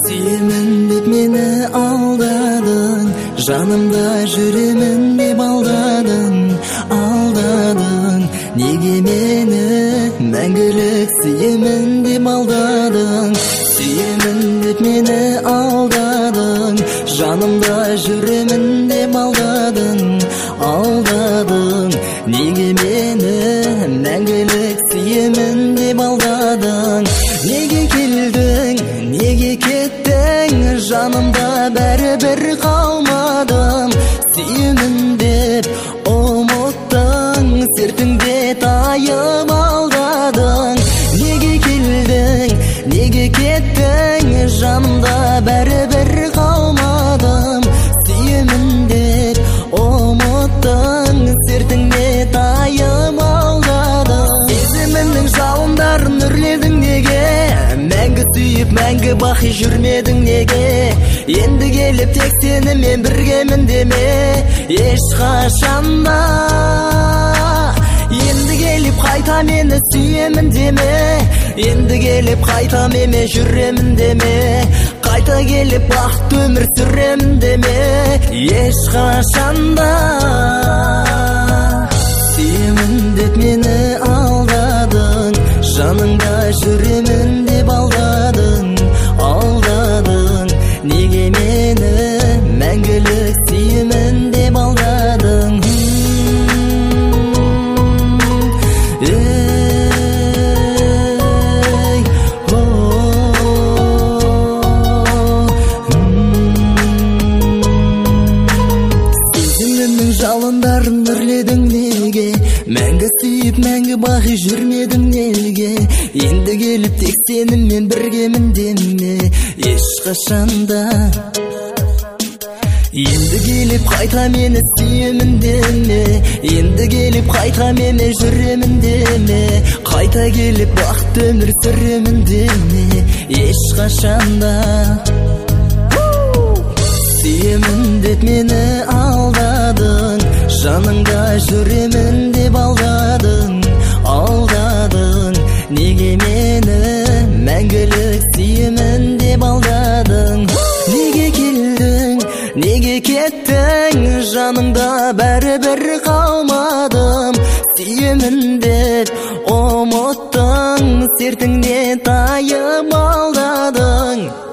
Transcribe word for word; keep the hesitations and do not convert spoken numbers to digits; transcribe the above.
Сүйемін деп мені алдадың, жанымда жүремін деп алдадың, алдадың. Неге мені мәңгілік сүйемін деп алдадың? Сүйемін деп мені алдадың, жанымда жүремін деп алдадың, алдадың. Неге мені мәңгілік сүйемін деп алдадың? Неге келдің, неге кеттің, жанымда бәрібір қалмадым. Сүйемін деп ұмыттың, сертіңде тайып алдадың. Неге келдің, неге кеттің, жанымда бәрібір қалмадым. Сүйемін деп ұмыттың, сертіңде тайып алдадың. Сезімімнің жалындарын үрледің неге? Мәңгі сүйіп, мәңгі бақи жүрмедің неге? Енді келіп тек сенімен біргемін деме, ешқашанда. Енді келіп қайта мені сүйемін деме, енді келіп қайта менімен жүремін деме, қайта келіп бақытты өмір сүремін деме, ешқашанда. Сүйемін деп мені алдадың, жаныңда жүремін деп алдадың, алдадың. Неге мені мәңгілік сүйемін деп алдадың? Сезімімнің жалындарын үрледің неге? Мәңгі сүйіп, мәңгі бақи жүрмедің неге? Енді келіп тек сенімен біргемін деме, ешқашанда. Енді келіп қайта мені сүйемін деме, енді келіп қайта мені жүремін деме, қайта келіп бақытты өмір сүремін деме, ешқашанда. Сүйемін деп мені алдадың, жаныңда жүремін деп алдадың, алдадың. Неге мені мәңгілік сүйемін деп алдадың? Неге келдің, неге кеттің, жаныңда бәрібір қалмадым. Сүйемін деп ұмыттың, сертіңде тайып алдадың.